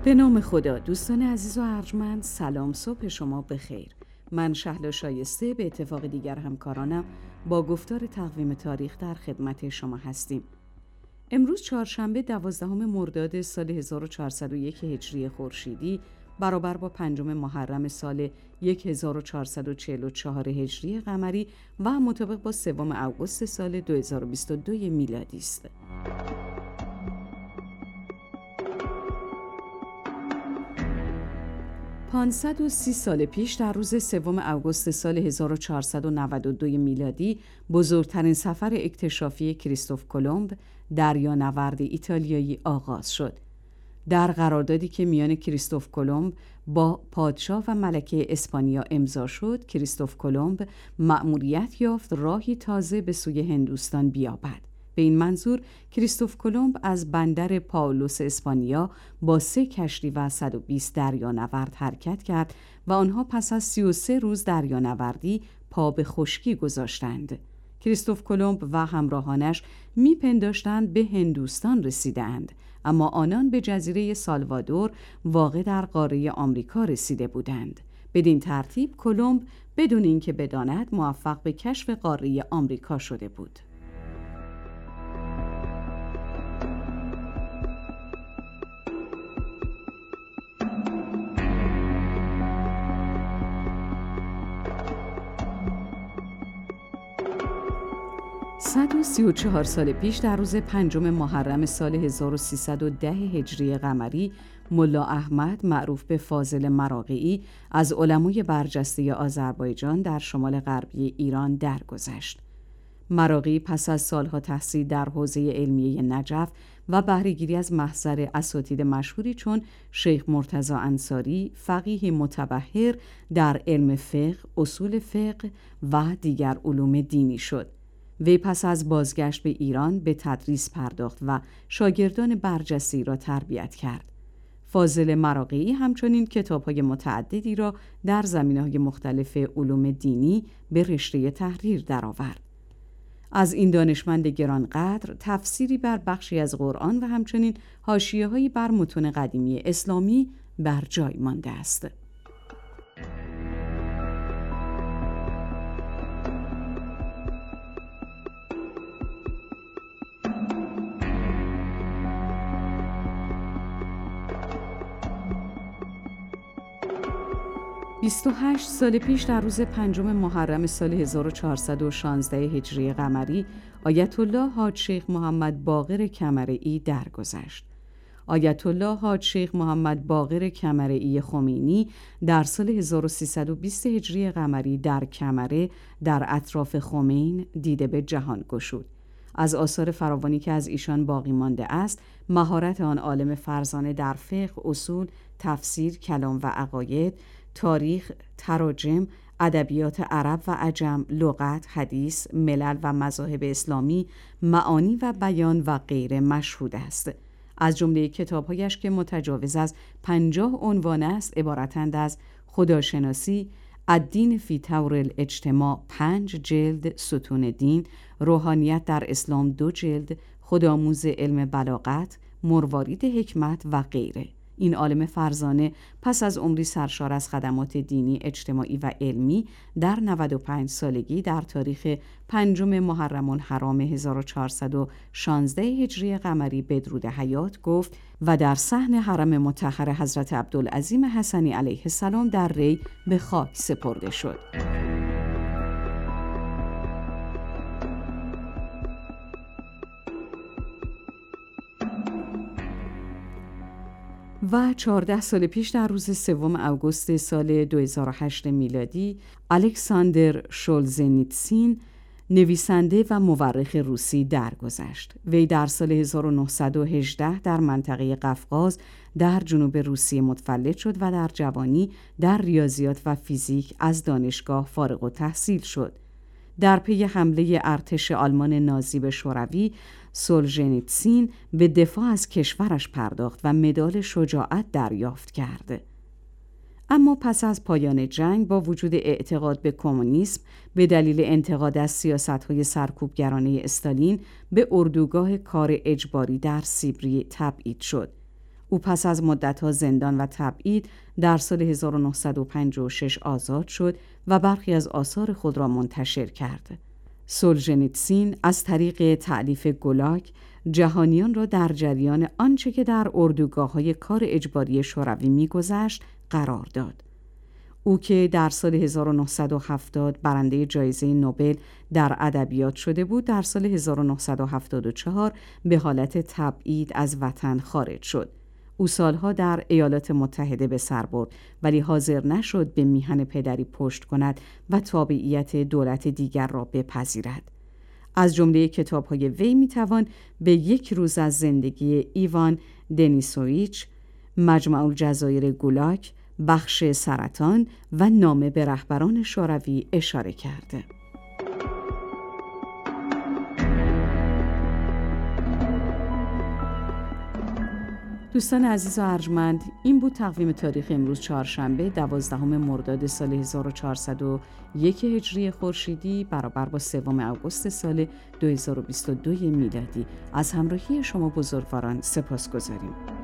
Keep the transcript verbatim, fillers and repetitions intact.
به نام خدا. دوستان عزیز و ارجمند، سلام، صبح شما بخیر. من شهلا شایسته به اتفاق دیگر همکارانم با گفتار تقویم تاریخ در خدمت شما هستیم. امروز چهارشنبه دوازدهم مرداد سال هزار و چهارصد و یک هجری خورشیدی برابر با پنجم محرم سال هزار و چهارصد و چهل و چهار هجری قمری و مطابق با سوم اوگوست سال دو هزار و بیست و دو میلادی است. پانصد و سی سال پیش در روز سوم اوگوست سال هزار و چهارصد و نود و دو میلادی بزرگترین سفر اکتشافی کریستوف کلمب دریانورد ایتالیایی آغاز شد. در قراردادی که میان کریستوف کلمب با پادشاه و ملکه اسپانیا امضا شد، کریستوف کلمب مأموریت یافت راهی تازه به سوی هندوستان بیابد. به این منظور کریستوف کلمب از بندر پائولوس اسپانیا با سه کشتی و صد و بیست دریانورد حرکت کرد و آنها پس از سی و سه روز دریانوردی پا به خشکی گذاشتند. کریستوف کلمب و همراهانش میپنداشتند به هندوستان رسیدند، اما آنان به جزیره سالوادور واقع در قاره آمریکا رسیده بودند. بدین ترتیب کلمب بدون اینکه بداند موفق به کشف قاره آمریکا شده بود. صد و سی و چهار سال پیش در روز پنجم محرم سال هزار و سیصد و ده هجری قمری ملا احمد معروف به فاضل مراغئی از علمای برجسته آذربایجان در شمال غربی ایران درگذشت. مراغئی پس از سالها تحصیل در حوزه علمیه نجف و بهره‌گیری از محضر اساتید مشهوری چون شیخ مرتضی انصاری، فقیه متبحر در علم فقه، اصول فقه و دیگر علوم دینی شد. وی پس از بازگشت به ایران به تدریس پرداخت و شاگردان برجسته را تربیت کرد. فاضل مراغئی همچنین کتاب‌های متعددی را در زمینه‌های مختلف علوم دینی به رشته تحریر درآورد. از این دانشمند گرانقدر تفسیری بر بخشی از قرآن و همچنین حاشیه‌هایی بر متون قدیمی اسلامی بر جای مانده است. بیست و هشت سال پیش در روز پنجم محرم سال هزار و چهارصد و شانزده هجری قمری آیت الله حاج شیخ محمد باقر کمرئی درگذشت. آیت الله حاج شیخ محمد باقر کمرئی خمینی در سال هزار و سیصد و بیست هجری قمری در کمره در اطراف خمین دیده به جهان گشود. از آثار فراوانی که از ایشان باقی مانده است، مهارت آن عالم فرزانه در فقه، اصول، تفسیر، کلام و عقاید، تاریخ، تراجم، ادبیات عرب و عجم، لغت، حدیث، ملل و مذاهب اسلامی، معانی و بیان و غیره مشهود است. از جمله کتاب‌هایش که متجاوز از پنجاه عنوان است عبارتند از خداشناسی، الدین فی طور الاجتماع پنج جلد، ستون دین، روحانیت در اسلام دو جلد، خودآموز علم بلاغت، مروارید حکمت و غیره. این عالم فرزانه پس از عمری سرشار از خدمات دینی، اجتماعی و علمی در نود و پنج سالگی در تاریخ پنجم محرم الحرام هزار و چهارصد و شانزده هجری قمری بدرود حیات گفت و در صحن حرم مطهر حضرت عبدالعظیم حسنی علیه السلام در ری به خاک سپرده شد. و چهارده سال پیش در روز سوم اوگوست سال دو هزار و هشت میلادی الکساندر شولزنیتسین نویسنده و مورخ روسی درگذشت. وی در سال هزار و نهصد و هجده در منطقه قفقاز در جنوب روسیه متولد شد و در جوانی در ریاضیات و فیزیک از دانشگاه فارغ التحصیل شد. در پی حمله ارتش آلمان نازی به شوروی، سولژنیتسین به دفاع از کشورش پرداخت و مدال شجاعت دریافت کرد. اما پس از پایان جنگ با وجود اعتقاد به کمونیسم به دلیل انتقاد از سیاست‌های سرکوبگرانه استالین به اردوگاه کار اجباری در سیبری تبعید شد. او پس از مدت‌ها زندان و تبعید در سال هزار و نهصد و پنجاه و شش آزاد شد و برخی از آثار خود را منتشر کرد. سولژنیتسین از طریق تألیف گولاگ جهانیان را در جریان آنچه که در اردوگاه‌های کار اجباری شوروی می‌گذشت قرار داد. او که در سال هزار و نهصد و هفتاد برنده جایزه نوبل در ادبیات شده بود، در سال هزار و نهصد و هفتاد و چهار به حالت تبعید از وطن خارج شد. او سالها در ایالات متحده به سر برد، ولی حاضر نشد به میهن پدری پشت کند و تابعیت دولت دیگر را بپذیرد. از جمله کتاب‌های وی میتوان به یک روز از زندگی ایوان دنیسوویچ، مجمع الجزایر گولاگ، بخش سرطان و نامه به رهبران شوروی اشاره کرده. دوستان عزیز و ارجمند، این بود تقویم تاریخ امروز چهارشنبه دوازدهم مرداد سال هزار و چهارصد و یک هجری خورشیدی برابر با سوم آگوست سال دو هزار و بیست و دو میلادی. از همراهی شما بزرگواران سپاسگزاریم.